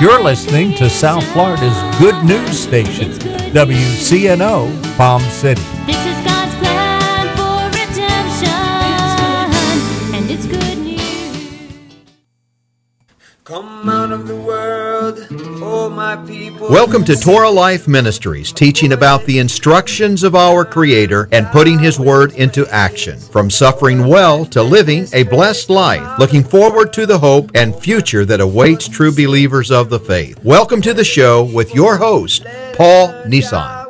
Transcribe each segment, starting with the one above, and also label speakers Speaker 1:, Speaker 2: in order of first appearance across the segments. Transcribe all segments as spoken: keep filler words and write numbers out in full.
Speaker 1: You're listening to South Florida's good news station, W C N O Palm City.
Speaker 2: This is God's plan for redemption, and it's good news.
Speaker 3: Come out of the world, oh my people.
Speaker 4: Welcome to Torah Life Ministries, teaching about the instructions of our Creator and putting His Word into action. From suffering well to living a blessed life, looking forward to the hope and future that awaits true believers of the faith. Welcome to the show with your host, Paul Nissan.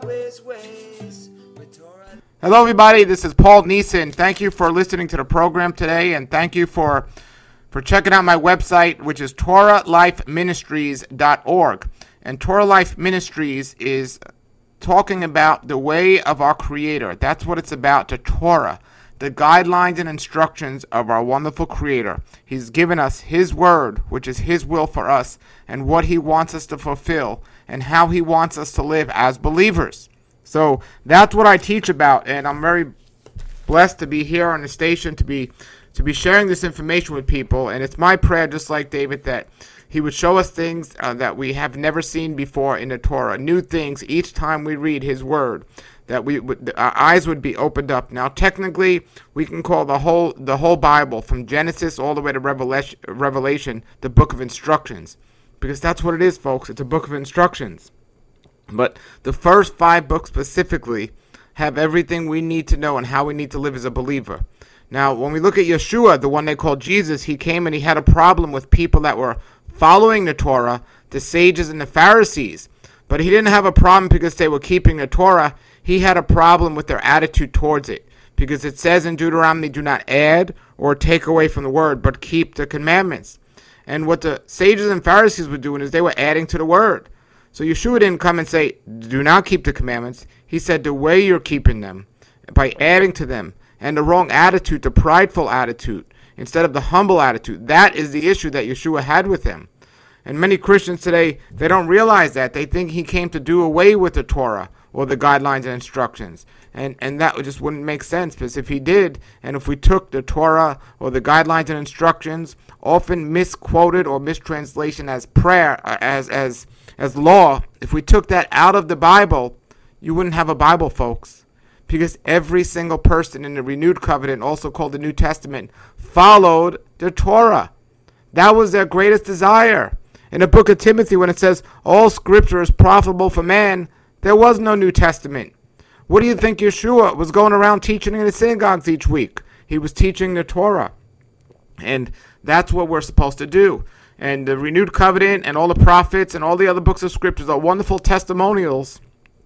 Speaker 5: Hello everybody, this is Paul Neeson. Thank you for listening to the program today, and thank you for for checking out my website, which is Torah Life Ministries dot org. And Torah Life Ministries is talking about the way of our Creator. That's what it's about, the Torah, the guidelines and instructions of our wonderful Creator. He's given us His Word, which is His will for us, and what He wants us to fulfill, and how He wants us to live as believers. So that's what I teach about, and I'm very blessed to be here on the station to be to be sharing this information with people. And it's my prayer, just like David, that he would show us things uh, that we have never seen before in the Torah, new things each time we read His Word, that we would, our eyes would be opened up. Now, technically, we can call the whole the whole Bible, from Genesis all the way to Revelation, Revelation, the book of instructions, because that's what it is, folks. It's a book of instructions. But the first five books specifically have everything we need to know and how we need to live as a believer. Now, when we look at Yeshua, the one they called Jesus, he came and he had a problem with people that were following the Torah, the sages and the Pharisees. But he didn't have a problem because they were keeping the Torah. He had a problem with their attitude towards it, because it says in Deuteronomy, do not add or take away from the word, but keep the commandments. And what the sages and Pharisees were doing is they were adding to the word. So Yeshua didn't come and say, do not keep the commandments. He said the way you're keeping them, by adding to them, and the wrong attitude, the prideful attitude, instead of the humble attitude. That is the issue that Yeshua had with him. And many Christians today, they don't realize that. They think he came to do away with the Torah or the guidelines and instructions. And and that just wouldn't make sense, because if he did, and if we took the Torah or the guidelines and instructions, often misquoted or mistranslation as prayer, as as as law, if we took that out of the Bible, you wouldn't have a Bible, folks. Because every single person in the renewed covenant, also called the New Testament, followed the Torah. That was their greatest desire. In the book of Timothy, when it says, all scripture is profitable for man, there was no New Testament. What do you think Yeshua was going around teaching in the synagogues each week? He was teaching the Torah. And that's what we're supposed to do. And the renewed covenant and all the prophets and all the other books of scriptures are wonderful testimonials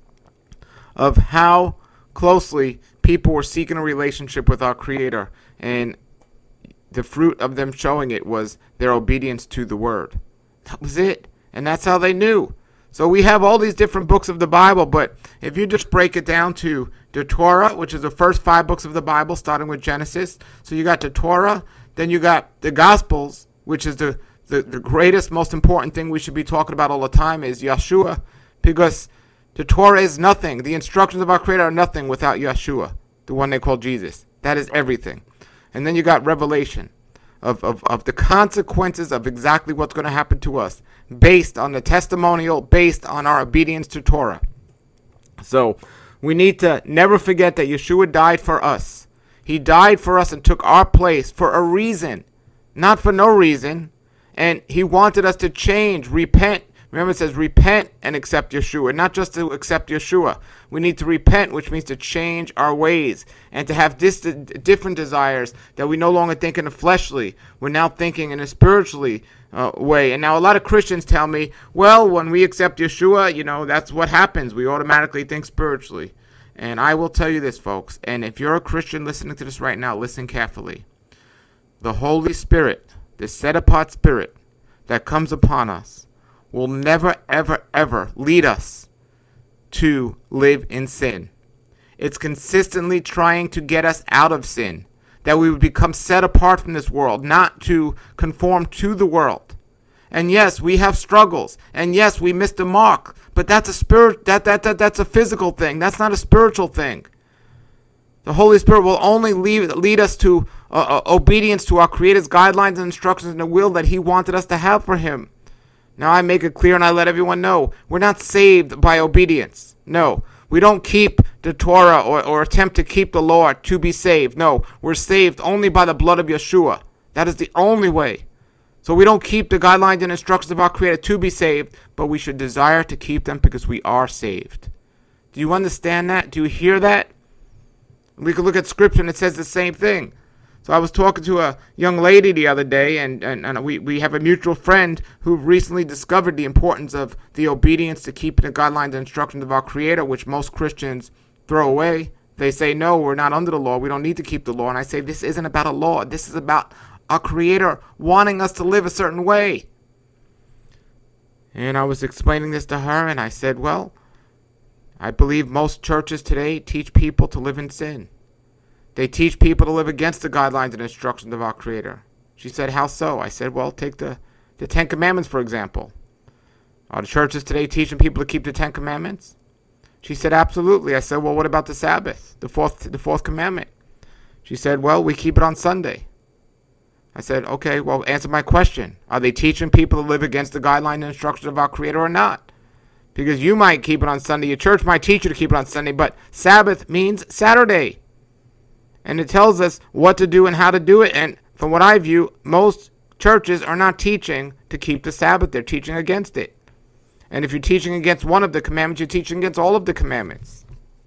Speaker 5: of how closely people were seeking a relationship with our Creator, and the fruit of them showing it was their obedience to the Word. That was it, and that's how they knew. So we have all these different books of the Bible, but if you just break it down to the Torah, which is the first five books of the Bible, starting with Genesis, so you got the Torah, then you got the Gospels, which is the, the, the greatest, most important thing we should be talking about all the time, is Yeshua, because the Torah is nothing. The instructions of our Creator are nothing without Yeshua, the one they call Jesus. That is everything. And then you got Revelation of, of, of the consequences of exactly what's going to happen to us, based on the testimonial, based on our obedience to Torah. So we need to never forget that Yeshua died for us. He died for us and took our place for a reason, not for no reason. And he wanted us to change, repent. Remember, it says repent and accept Yeshua, not just to accept Yeshua. We need to repent, which means to change our ways and to have dis- different desires, that we no longer think in a fleshly. We're now thinking in a spiritually uh, way. And now a lot of Christians tell me, well, when we accept Yeshua, you know, that's what happens. We automatically think spiritually. And I will tell you this, folks, and if you're a Christian listening to this right now, listen carefully. The Holy Spirit, the set-apart Spirit that comes upon us, will never, ever, ever lead us to live in sin. It's consistently trying to get us out of sin, that we would become set apart from this world, not to conform to the world. And yes, we have struggles, and yes, we missed the mark, but that's a spirit that, that that that's a physical thing. That's not a spiritual thing. The Holy Spirit will only lead, lead us to uh, uh, obedience to our Creator's guidelines and instructions and the will that He wanted us to have for Him. Now I make it clear and I let everyone know, we're not saved by obedience. No, we don't keep the Torah or, or attempt to keep the law to be saved. No, we're saved only by the blood of Yeshua. That is the only way. So we don't keep the guidelines and instructions of our Creator to be saved, but we should desire to keep them because we are saved. Do you understand that? Do you hear that? We can look at Scripture and it says the same thing. So I was talking to a young lady the other day, and, and, and we, we have a mutual friend who recently discovered the importance of the obedience to keeping the guidelines and instructions of our Creator, which most Christians throw away. They say, no, we're not under the law. We don't need to keep the law. And I say, this isn't about a law. This is about our Creator wanting us to live a certain way. And I was explaining this to her, and I said, well, I believe most churches today teach people to live in sin. They teach people to live against the guidelines and instructions of our Creator. She said, how so? I said, well, take the, the Ten Commandments, for example. Are the churches today teaching people to keep the Ten Commandments? She said, absolutely. I said, well, what about the Sabbath, the fourth, the fourth commandment? She said, well, we keep it on Sunday. I said, okay, well, answer my question. Are they teaching people to live against the guidelines and instructions of our Creator or not? Because you might keep it on Sunday. Your church might teach you to keep it on Sunday, but Sabbath means Saturday. And it tells us what to do and how to do it. And from what I view, most churches are not teaching to keep the Sabbath. They're teaching against it. And if you're teaching against one of the commandments, you're teaching against all of the commandments.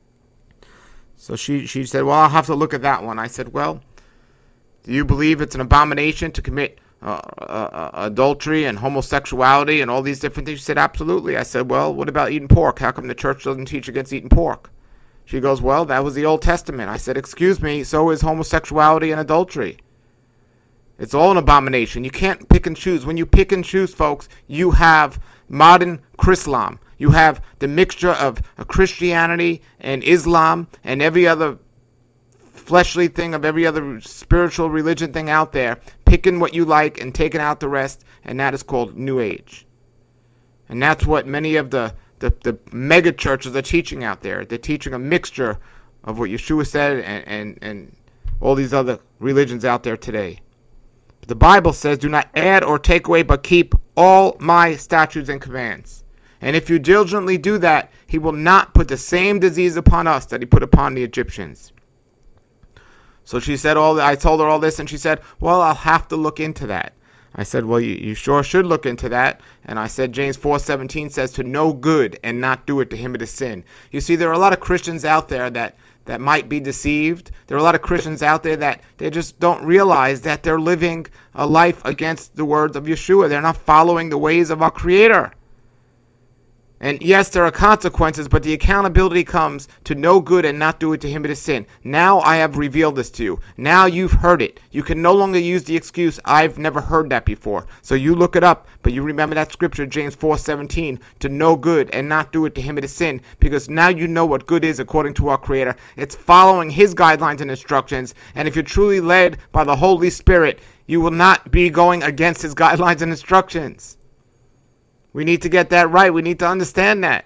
Speaker 5: So she, she said, well, I'll have to look at that one. I said, well, do you believe it's an abomination to commit uh, uh, adultery and homosexuality and all these different things? She said, absolutely. I said, well, what about eating pork? How come the church doesn't teach against eating pork? She goes, well, that was the Old Testament. I said, excuse me, so is homosexuality and adultery. It's all an abomination. You can't pick and choose. When you pick and choose, folks, you have modern Chrislam. You have the mixture of Christianity and Islam and every other fleshly thing of every other spiritual religion thing out there, picking what you like and taking out the rest, and that is called New Age. And that's what many of the The, the mega churches are teaching out there. They're teaching a mixture of what Yeshua said and, and, and all these other religions out there today. But the Bible says, do not add or take away, but keep all my statutes and commands. And if you diligently do that, he will not put the same disease upon us that he put upon the Egyptians. So she said, all I told her all this, and she said, well, I'll have to look into that. I said, well, you, you sure should look into that. And I said, James four seventeen says to know good and not do it, to him it is sin. You see, there are a lot of Christians out there that, that might be deceived. There are a lot of Christians out there that they just don't realize that they're living a life against the words of Yeshua. They're not following the ways of our Creator. And yes, there are consequences, but the accountability comes to know good and not do it, to him it is sin. Now I have revealed this to you. Now you've heard it. You can no longer use the excuse, I've never heard that before. So you look it up, but you remember that scripture, James four seventeen, to know good and not do it, to him it is sin. Because now you know what good is according to our Creator. It's following his guidelines and instructions. And if you're truly led by the Holy Spirit, you will not be going against his guidelines and instructions. We need to get that right. We need to understand that.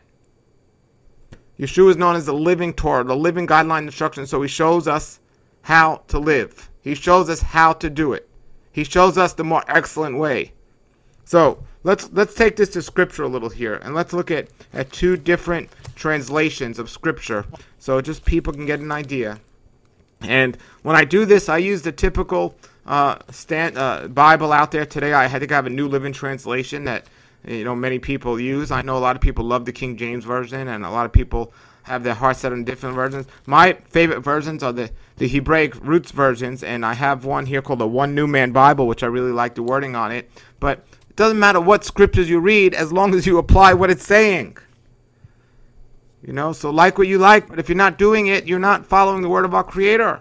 Speaker 5: Yeshua is known as the living Torah, the living guideline instruction, so he shows us how to live. He shows us how to do it. He shows us the more excellent way. So let's let's take this to Scripture a little here, and let's look at, at two different translations of Scripture, so just people can get an idea. And when I do this, I use the typical uh, stand, uh, Bible out there today. I think I have a New Living Translation that you know many people use. I know a lot of people love the King James Version, and a lot of people have their heart set on different versions. My favorite versions are the, the Hebraic roots versions, and I have one here called the One New Man Bible, which I really like the wording on it. But it doesn't matter what scriptures you read as long as you apply what it's saying. You know, so like what you like, but if you're not doing it, you're not following the word of our Creator.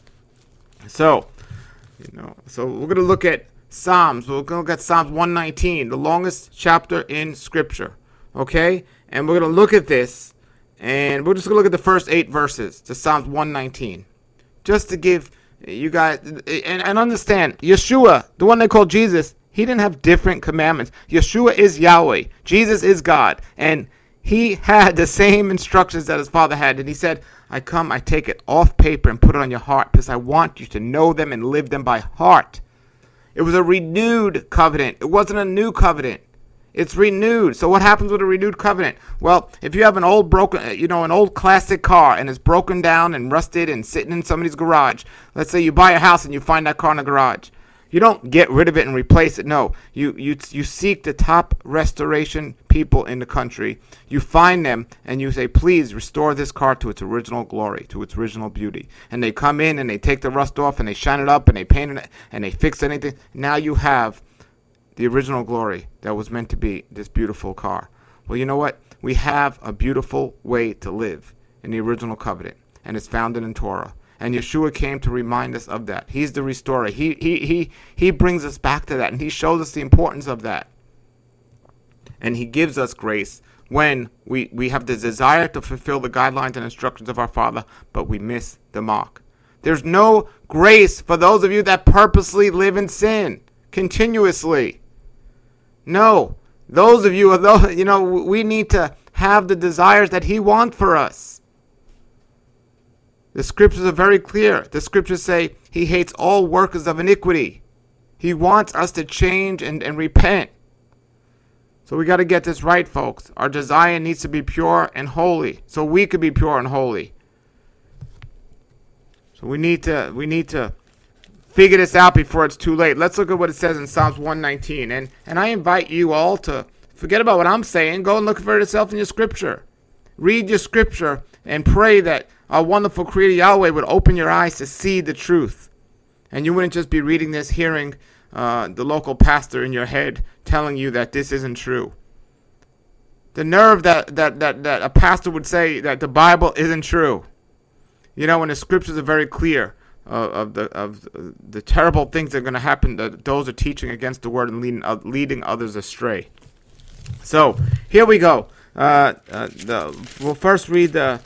Speaker 5: So, you know, so we're going to look at Psalms. We're going to look at Psalms one nineteen, the longest chapter in Scripture. Okay? And we're going to look at this, and we're just going to look at the first eight verses to Psalms one nineteen. Just to give you guys, and, and understand, Yeshua, the one they call Jesus, he didn't have different commandments. Yeshua is Yahweh. Jesus is God. And he had the same instructions that his Father had. And he said, I come, I take it off paper and put it on your heart because I want you to know them and live them by heart. It was a renewed covenant. It wasn't a new covenant. It's renewed. So what happens with a renewed covenant? Well, if you have an old broken, you know, an old classic car and it's broken down and rusted and sitting in somebody's garage. Let's say you buy a house and you find that car in the garage. You don't get rid of it and replace it. No, you you you seek the top restoration people in the country. You find them and you say, please restore this car to its original glory, to its original beauty. And they come in and they take the rust off and they shine it up and they paint it and they fix anything. Now you have the original glory that was meant to be this beautiful car. Well, you know what? We have a beautiful way to live in the original covenant, and it's found in Torah. And Yeshua came to remind us of that. He's the restorer. He he he he brings us back to that, and he shows us the importance of that. And he gives us grace when we, we have the desire to fulfill the guidelines and instructions of our Father, but we miss the mark. There's no grace for those of you that purposely live in sin continuously. No. Those of you, those, you know, we need to have the desires that he wants for us. The scriptures are very clear. The scriptures say he hates all workers of iniquity. He wants us to change and, and repent. So we got to get this right, folks. Our desire needs to be pure and holy, so we could be pure and holy. So we need to we need to figure this out before it's too late. Let's look at what it says in Psalms one nineteen. And and I invite you all to forget about what I'm saying. Go and look for it yourself in your scripture. Read your scripture and pray that our wonderful Creator Yahweh would open your eyes to see the truth. And you wouldn't just be reading this, hearing uh, the local pastor in your head telling you that this isn't true. The nerve that, that, that, that a pastor would say that the Bible isn't true. You know, when the scriptures are very clear uh, of the of the terrible things that are going to happen to those who are teaching against the word and leading, uh, leading others astray. So, here we go. Uh, uh, the, we'll first read the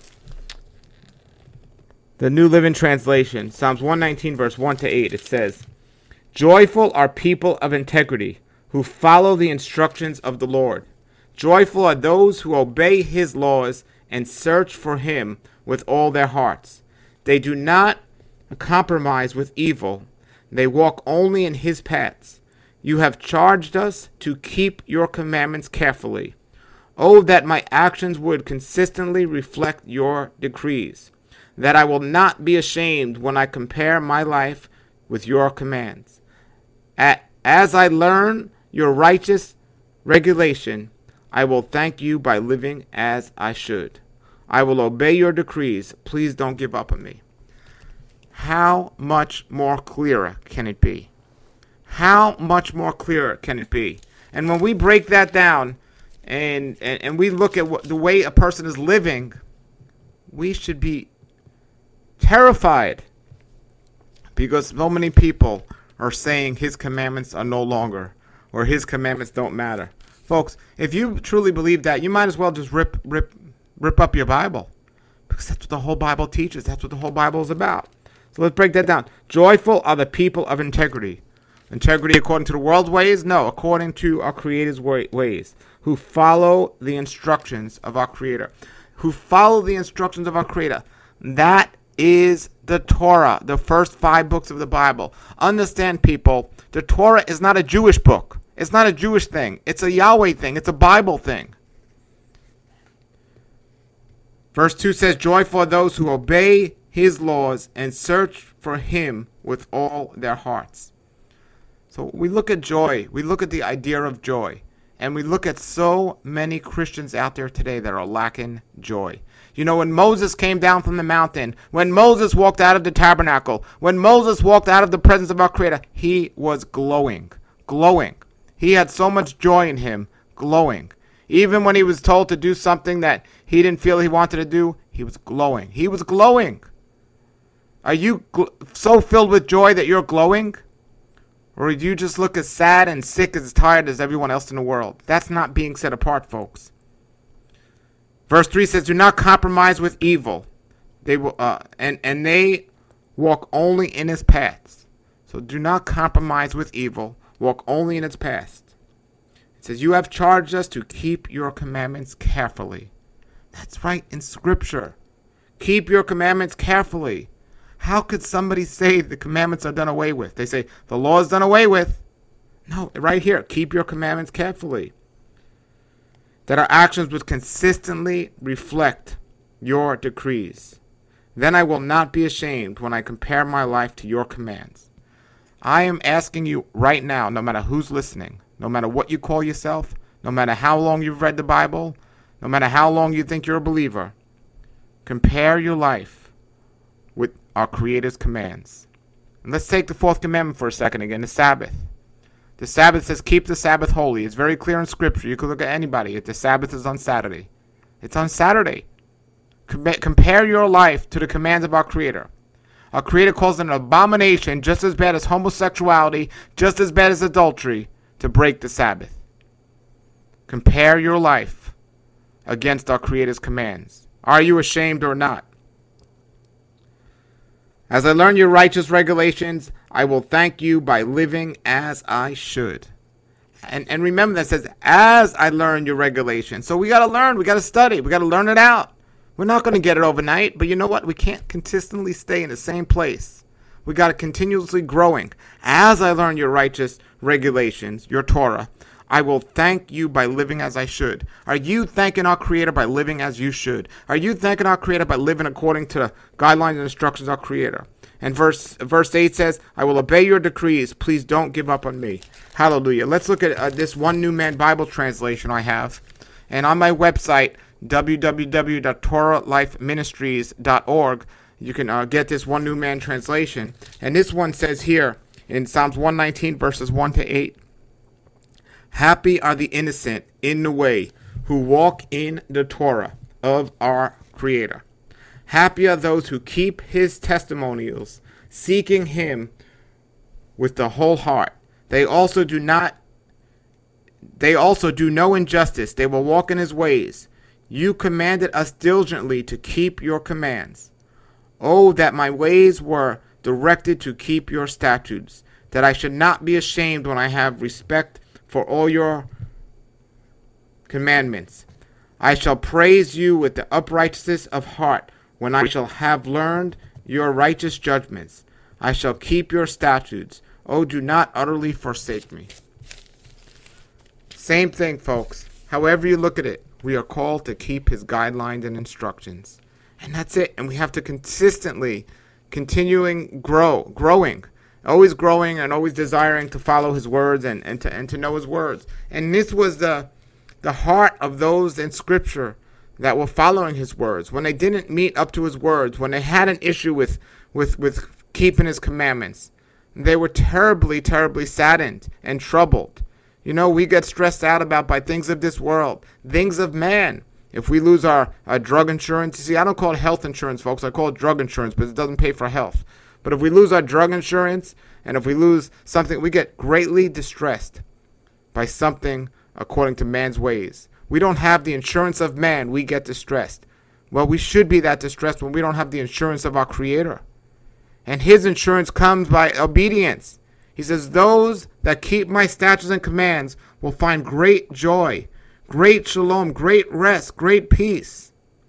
Speaker 5: the New Living Translation, Psalms one nineteen, verse one to eight. It says, "Joyful are people of integrity who follow the instructions of the Lord. Joyful are those who obey his laws and search for him with all their hearts. They do not compromise with evil. They walk only in his paths. You have charged us to keep your commandments carefully. Oh, that my actions would consistently reflect your decrees, that I will not be ashamed when I compare my life with your commands. As I learn your righteous regulation, I will thank you by living as I should. I will obey your decrees. Please don't give up on me." How much more clearer can it be? How much more clearer can it be? And when we break that down and, and, and we look at what, the way a person is living, we should be terrified, because so many people are saying his commandments are no longer, or his commandments don't matter. Folks, if you truly believe that, you might as well just rip rip rip up your Bible, because that's what the whole Bible teaches. That's what the whole Bible is about. So let's break that down. Joyful are the people of integrity. Integrity according to the world's ways? No, according to our Creator's ways, who follow the instructions of our Creator. Who follow the instructions of our Creator. That is the Torah, the first five books of the Bible. Understand, people, the Torah is not a Jewish book. It's not a Jewish thing. It's a Yahweh thing. It's a Bible thing. Verse two says, "Joyful are those who obey his laws and search for him with all their hearts." So we look at joy. We look at the idea of joy. And we look at so many Christians out there today that are lacking joy. You know, when Moses came down from the mountain, when Moses walked out of the tabernacle, when Moses walked out of the presence of our Creator, he was glowing, glowing. He had so much joy in him, glowing. Even when he was told to do something that he didn't feel he wanted to do, he was glowing. He was glowing. Are you gl- so filled with joy that you're glowing? Or do you just look as sad and sick as tired as everyone else in the world? That's not being set apart, folks. Verse three says, "Do not compromise with evil. They will, uh, and, and they walk only in his paths." So do not compromise with evil. Walk only in its paths. It says, "You have charged us to keep your commandments carefully." That's right in Scripture. Keep your commandments carefully. How could somebody say the commandments are done away with? They say, the law is done away with. No, right here, keep your commandments carefully. that our actions would consistently reflect your decrees. Then I will not be ashamed when I compare my life to your commands. I am asking you right now, no matter who's listening, no matter what you call yourself, no matter how long you've read the Bible, no matter how long you think you're a believer, compare your life with our Creator's commands. And let's take the fourth commandment for a second again, the Sabbath. The Sabbath says keep the Sabbath holy. It's very clear in Scripture. You can look at anybody. The Sabbath is on Saturday. It's on Saturday. Com- compare your life to the commands of our Creator. Our Creator calls it an abomination, just as bad as homosexuality, just as bad as adultery, to break the Sabbath. Compare your life against our Creator's commands. Are you ashamed or not? As I learn your righteous regulations, I will thank you by living as I should. And and remember that says, as I learn your regulations. So we got to learn. We got to study. We got to learn it out. We're not going to get it overnight. But you know what? We can't consistently stay in the same place. We got to continuously growing. As I learn your righteous regulations, your Torah, I will thank you by living as I should. Are you thanking our Creator by living as you should? Are you thanking our Creator by living according to the guidelines and instructions of our Creator? And verse verse eight says, I will obey your decrees. Please don't give up on me. Hallelujah. Let's look at uh, this One New Man Bible translation I have. And on my website, w w w dot torah life ministries dot org, you can uh, get this One New Man translation. And this one says here in Psalms one nineteen, verses one to eight, happy are the innocent in the way who walk in the Torah of our Creator. Happy are those who keep his testimonials, seeking him with the whole heart. They also do not they also do no injustice. They will walk in his ways. You commanded us diligently to keep your commands. Oh, that my ways were directed to keep your statutes, that I should not be ashamed when I have respect for all your commandments. I shall praise you with the uprightness of heart, when I shall have learned your righteous judgments. I shall keep your statutes. Oh, do not utterly forsake me. Same thing, folks. However you look at it, we are called to keep his guidelines and instructions. And that's it. And we have to consistently, continuing grow, growing, always growing and always desiring to follow his words and, and, to, and to know his words. And this was the, the heart of those in Scripture that were following his words. When they didn't meet up to his words, when they had an issue with, with, with keeping his commandments, they were terribly, terribly saddened and troubled. You know, we get stressed out about by things of this world, things of man. If we lose our, our drug insurance, you see, I don't call it health insurance, folks. I call it drug insurance, but it doesn't pay for health. But if we lose our drug insurance, and if we lose something, we get greatly distressed by something according to man's ways. We don't have the insurance of man, we get distressed. Well, we should be that distressed when we don't have the insurance of our Creator. And his insurance comes by obedience. He says, those that keep my statutes and commands will find great joy, great shalom, great rest, great peace.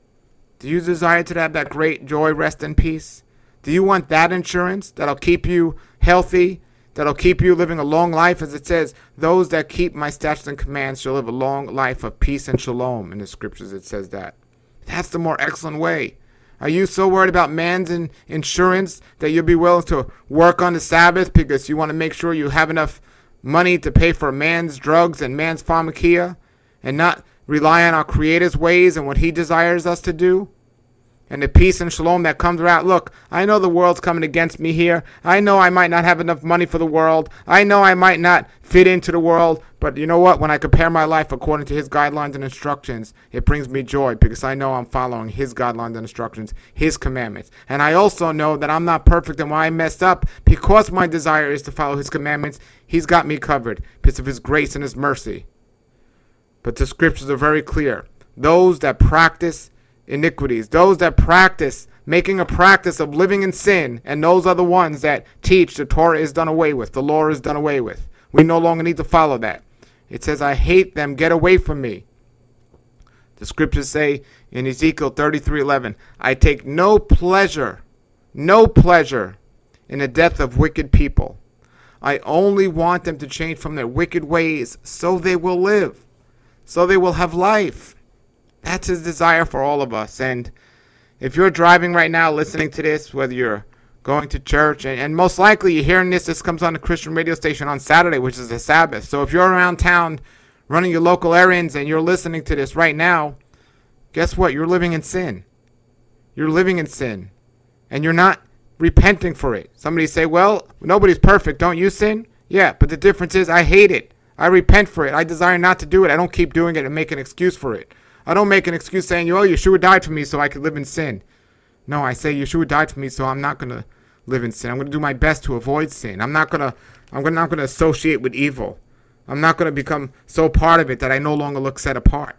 Speaker 5: Do you desire to have that great joy, rest, and peace? Do you want that insurance that'll keep you healthy, that'll keep you living a long life? As it says, those that keep my statutes and commands shall live a long life of peace and shalom. In the Scriptures it says that. That's the more excellent way. Are you so worried about man's in insurance that you'll be willing to work on the Sabbath because you want to make sure you have enough money to pay for man's drugs and man's pharmakia and not rely on our Creator's ways and what he desires us to do? And the peace and shalom that comes around. Look, I know the world's coming against me here. I know I might not have enough money for the world. I know I might not fit into the world. But you know what? When I compare my life according to his guidelines and instructions, it brings me joy because I know I'm following his guidelines and instructions, his commandments. And I also know that I'm not perfect, and when I messed up, because my desire is to follow his commandments, he's got me covered because of his grace and his mercy. But the Scriptures are very clear. Those that practice iniquities, those that practice making a practice of living in sin, and those are the ones that teach the Torah is done away with, the law is done away with. We no longer need to follow that. It says, I hate them, get away from me. The Scriptures say in Ezekiel thirty-three eleven, I take no pleasure, no pleasure in the death of wicked people. I only want them to change from their wicked ways so they will live. so they will have life. That's his desire for all of us. And if you're driving right now listening to this, whether you're going to church, and, and most likely you're hearing this, this comes on a Christian radio station on Saturday, which is the Sabbath. So if you're around town running your local errands and you're listening to this right now, guess what? You're living in sin. You're living in sin. And you're not repenting for it. Somebody say, well, nobody's perfect. Don't you sin? Yeah, but the difference is I hate it. I repent for it. I desire not to do it. I don't keep doing it and make an excuse for it. I don't make an excuse saying, oh, Yeshua died for me so I could live in sin. No, I say Yeshua died for me so I'm not going to live in sin. I'm going to do my best to avoid sin. I'm not going to I'm not going to associate with evil. I'm not going to become so part of it that I no longer look set apart.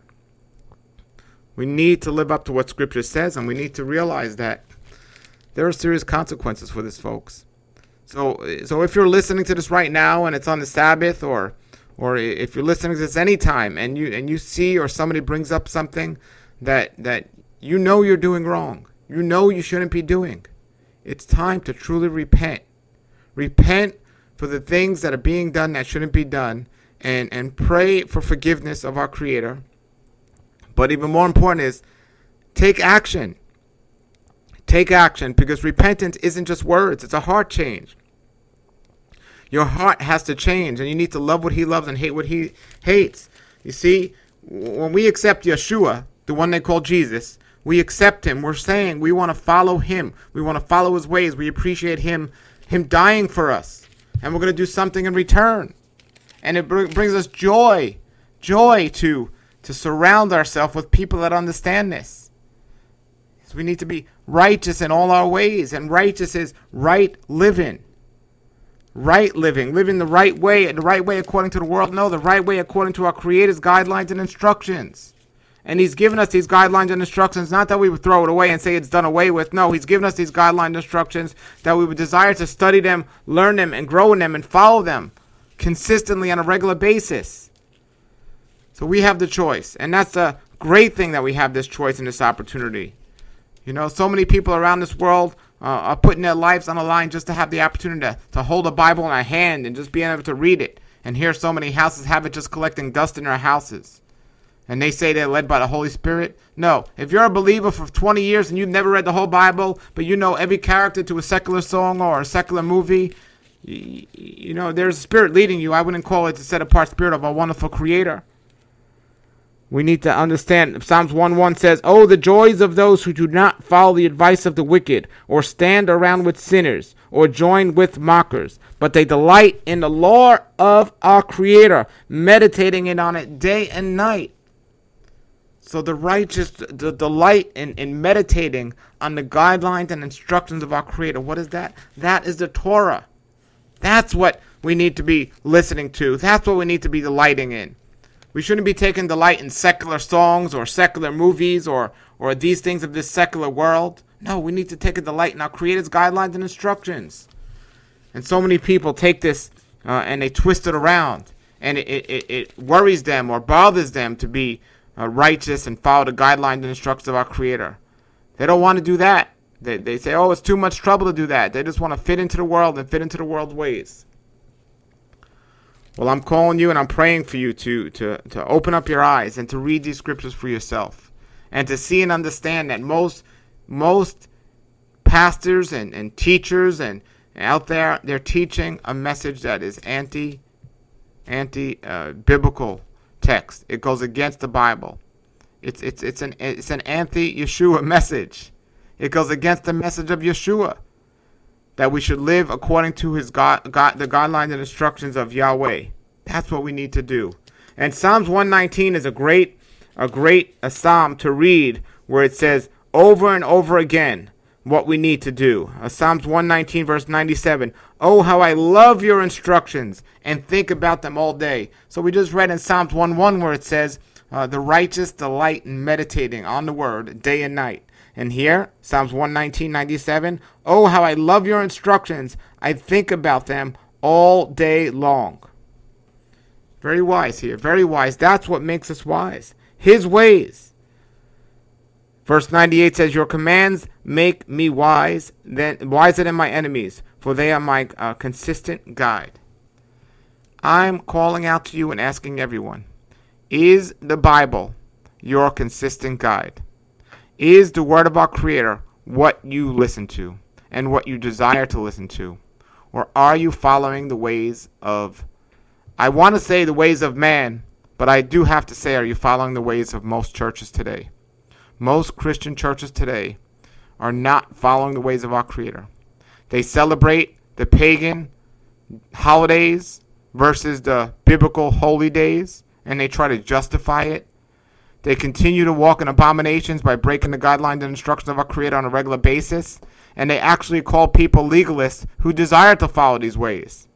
Speaker 5: We need to live up to what Scripture says, and we need to realize that there are serious consequences for this, folks. So, so if you're listening to this right now and it's on the Sabbath, or, or if you're listening to this anytime, and you and you see or somebody brings up something that that you know you're doing wrong, you know you shouldn't be doing, it's time to truly repent. Repent for the things that are being done that shouldn't be done, and and pray for forgiveness of our Creator. But even more important is take action. Take action, because repentance isn't just words. It's a heart change. Your heart has to change, and you need to love what he loves and hate what he hates. You see, when we accept Yeshua, the one they call Jesus, we accept him. We're saying we want to follow him. We want to follow his ways. We appreciate him, him dying for us. And we're going to do something in return. And it br- brings us joy, joy to, to surround ourselves with people that understand this. We need to be righteous in all our ways, and righteous is right living. Right living, living the right way, the right way according to the world. No, the right way according to our Creator's guidelines and instructions. And he's given us these guidelines and instructions, not that we would throw it away and say it's done away with. No, he's given us these guidelines and instructions that we would desire to study them, learn them, and grow in them, and follow them consistently on a regular basis. So we have the choice, and that's a great thing that we have this choice and this opportunity. You know, so many people around this world uh, are putting their lives on the line just to have the opportunity to, to hold a Bible in their hand and just being able to read it. And here so many houses have it just collecting dust in their houses. And they say they're led by the Holy Spirit. No, if you're a believer for twenty years and you've never read the whole Bible, but you know every character to a secular song or a secular movie, you, you know, there's a spirit leading you. I wouldn't call it the set-apart spirit of a wonderful Creator. We need to understand, Psalms one one says, oh, the joys of those who do not follow the advice of the wicked, or stand around with sinners, or join with mockers, but they delight in the law of our Creator, meditating in on it day and night. So the righteous, the delight in, in meditating on the guidelines and instructions of our Creator. What is that? That is the Torah. That's what we need to be listening to. That's what we need to be delighting in. We shouldn't be taking delight in secular songs or secular movies or, or these things of this secular world. No, we need to take a delight in our Creator's guidelines and instructions. And so many people take this uh, and they twist it around. And it, it, it worries them or bothers them to be uh, righteous and follow the guidelines and instructions of our Creator. They don't want to do that. They, they say, oh, it's too much trouble to do that. They just want to fit into the world and fit into the world's ways. Well, I'm calling you and I'm praying for you to, to, to open up your eyes and to read these scriptures for yourself. And to see and understand that most most pastors and, and teachers and out there, they're teaching a message that is anti, anti uh, biblical text. It goes against the Bible. It's it's it's an it's an anti-Yeshua message. It goes against the message of Yeshua, that we should live according to his God, God, the guidelines and instructions of Yahweh. That's what we need to do. And Psalms one nineteen is a great, a great a psalm to read, where it says over and over again what we need to do. Uh, Psalms one nineteen verse ninety-seven. Oh, how I love your instructions and think about them all day. So we just read in Psalms one one where it says, uh, the righteous delight in meditating on the word day and night. And here, Psalms one nineteen ninety-seven, oh, how I love your instructions. I think about them all day long. Very wise here, very wise. That's what makes us wise. His ways. Verse ninety-eight says, your commands make me wise, than, wiser than my enemies, for they are my uh, consistent guide. I'm calling out to you and asking everyone, Is the Bible your consistent guide? Is the Word of our Creator what you listen to and what you desire to listen to? Or are you following the ways of, I want to say the ways of man, but I do have to say, are you following the ways of most churches today? Most Christian churches today are not following the ways of our Creator. They celebrate the pagan holidays versus the biblical holy days, and they try to justify it. They continue to walk in abominations by breaking the guidelines and instructions of our Creator on a regular basis, and they actually call people legalists who desire to follow these ways.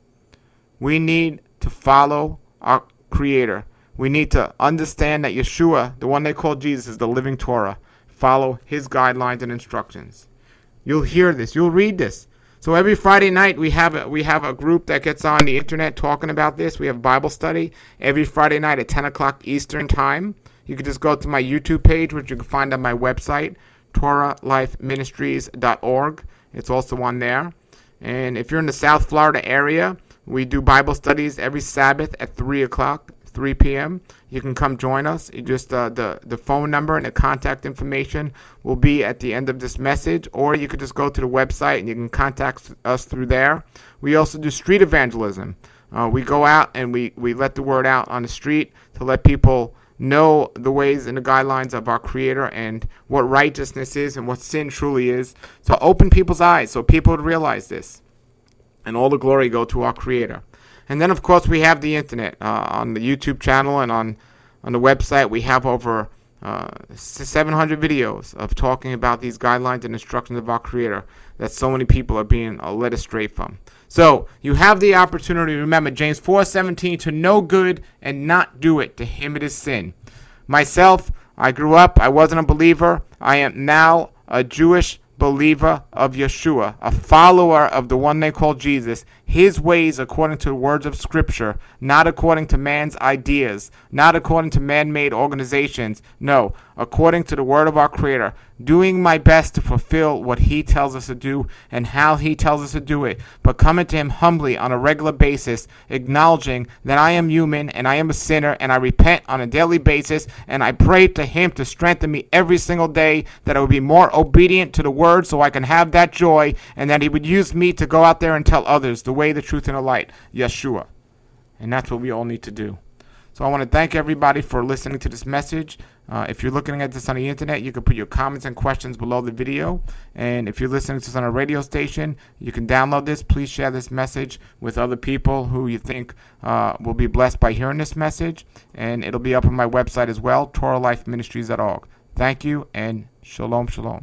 Speaker 5: We need to follow our Creator. We need to understand that Yeshua, the one they call Jesus, is the living Torah. Follow his guidelines and instructions. You'll hear this. You'll read this. So every Friday night we have a, we have a group that gets on the internet talking about this. We have Bible study every Friday night at ten o'clock Eastern time. You can just go to my YouTube page, which you can find on my website, Torah Life Ministries dot org. It's also on there. And if you're in the South Florida area, we do Bible studies every Sabbath at three o'clock, three p.m. You can come join us. You just uh, the, the phone number and the contact information will be at the end of this message, or you could just go to the website and you can contact us through there. We also do street evangelism. Uh, we go out and we, we let the word out on the street to let people know the ways and the guidelines of our Creator and what righteousness is and what sin truly is. So open people's eyes so people would realize this. And all the glory go to our Creator. And then, of course, we have the internet. Uh, on the YouTube channel and on, on the website, we have over uh, seven hundred videos of talking about these guidelines and instructions of our Creator that so many people are being uh, led astray from. So, you have the opportunity, remember, James four seventeen, to know good and not do it. To him it is sin. Myself, I grew up, I wasn't a believer. I am now a Jewish believer of Yeshua, a follower of the one they call Jesus, his ways according to the words of Scripture, not according to man's ideas, not according to man-made organizations, no, according to the word of our Creator, doing my best to fulfill what he tells us to do and how he tells us to do it, but coming to him humbly on a regular basis, acknowledging that I am human and I am a sinner and I repent on a daily basis, and I pray to him to strengthen me every single day, that I would be more obedient to the word so I can have that joy, and that he would use me to go out there and tell others the way, the truth, and the light, Yeshua. And that's what we all need to do. So I want to thank everybody for listening to this message. Uh, if you're looking at this on the internet, you can put your comments and questions below the video. And if you're listening to this on a radio station, you can download this. Please share this message with other people who you think uh, will be blessed by hearing this message. And it'll be up on my website as well, Torah Life Ministries dot org. Thank you, and shalom, shalom.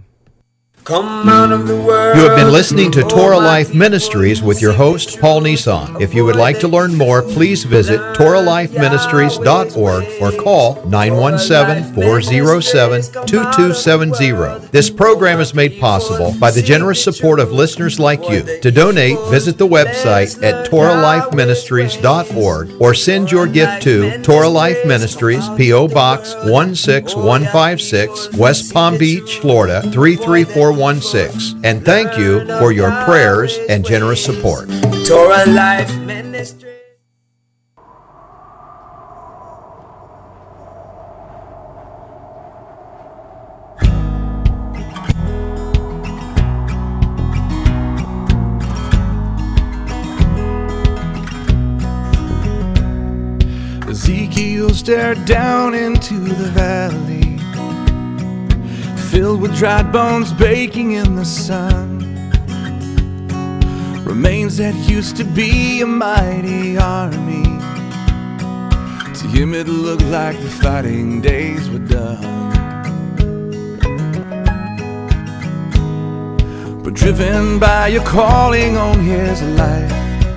Speaker 3: Come out of the world.
Speaker 4: You have been listening to Torah Life Ministries with your host, Paul Nissan. If you would like to learn more, please visit Torah Life Ministries dot org or call nine one seven, four oh seven, two two seven zero. This program is made possible by the generous support of listeners like you. To donate, visit the website at Torah Life Ministries dot org or send your gift to Torah Life Ministries, P O Box one six one five six, West Palm Beach, Florida three three four one six. And thank you for your prayers and generous support.
Speaker 3: Torah Life Ministry.
Speaker 6: Ezekiel stared down into the valley, filled with dried bones baking in the sun. Remains that used to be a mighty army. To him it looked like the fighting days were done. But driven by your calling on his life,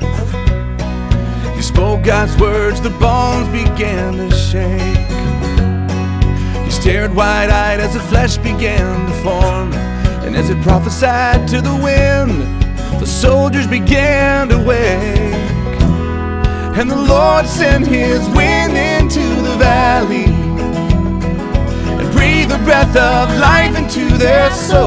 Speaker 6: he spoke God's words, the bones began to shake. He stared wide-eyed as the flesh began to form, and as it prophesied to the wind, the soldiers began to wake. And the Lord sent his wind into the valley and breathed the breath of life into their soul.